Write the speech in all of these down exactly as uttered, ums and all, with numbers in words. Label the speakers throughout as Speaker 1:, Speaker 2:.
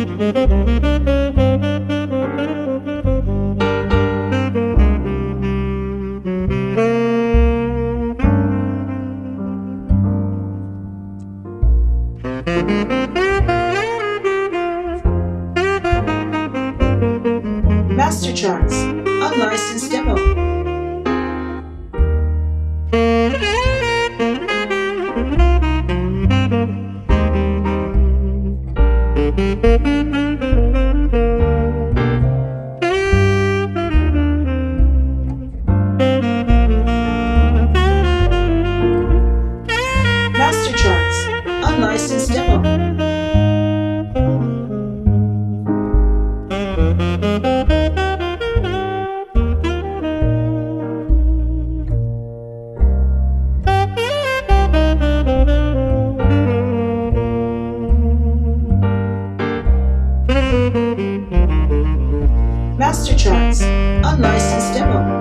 Speaker 1: Master Charts, unlicensed demo. Master Charts, unlicensed demo. Master Charts, unlicensed demo.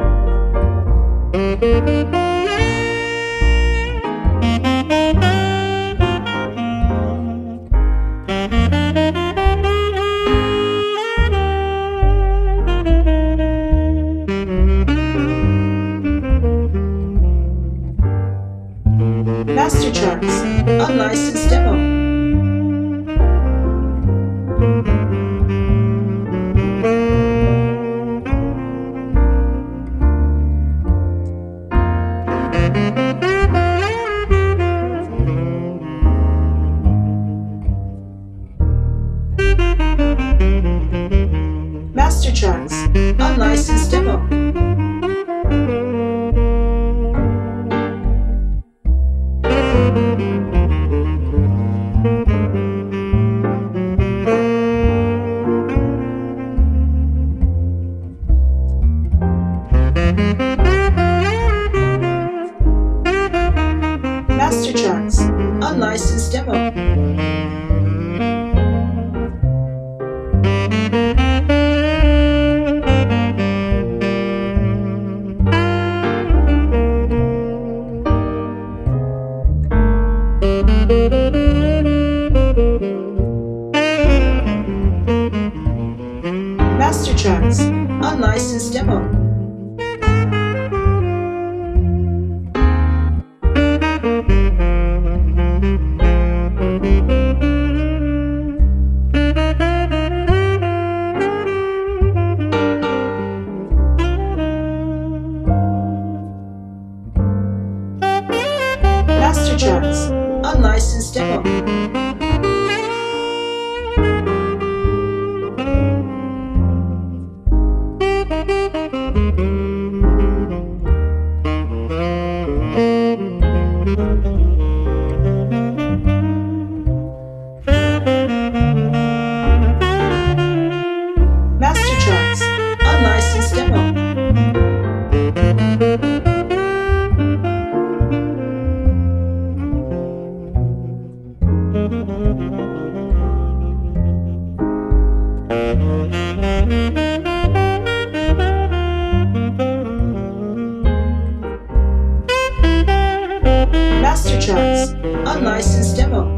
Speaker 1: Master Charts, unlicensed demo. Master Charts, unlicensed demo. Master Charts, unlicensed demo. Master Charts, unlicensed demo. Master Charts, unlicensed demo. Master Charts, unlicensed demo. Master Charts, unlicensed demo.